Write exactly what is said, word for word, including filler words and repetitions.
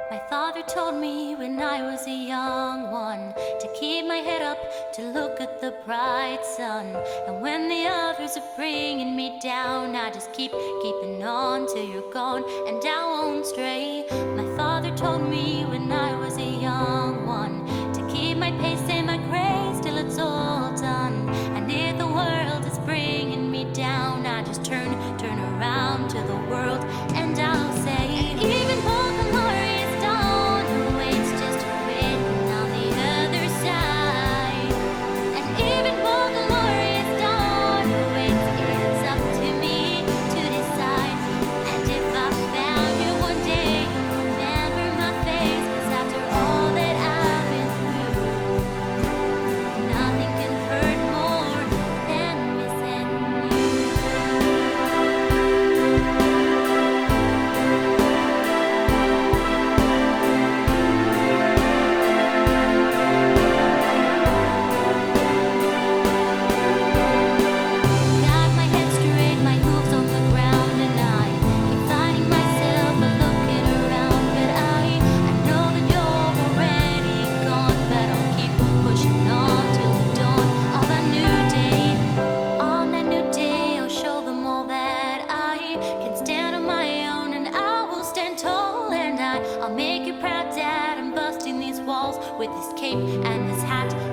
My father told me when I was a young one to keep my head up, to look at the bright sun. And when the others are bringing me down, I just keep keeping on till you're gone, and I won't stray. My father told me when I was a young one to keep my pace and my grace till it's all done. And if the world is bringing me down, I just turn, turn around to the world, and I'll say, even more glorious dawn awaits just written on the other side. And even more glorious dawn awaits, it's up to me to decide. And if I found you one day, you'll remember my face, 'cause after all that I've been through, nothing can hurt more than missing you. Got my head straight, my hooves on the ground, and I keep finding myself a looking around. But I, I know that you're already gone, but I'll keep pushing on till the dawn of a new day. On that new day, I'll show them all that I can stand on my own, and I will stand tall. And I, I'll make you proud, Dad. I'm busting these walls with this cape and this hat.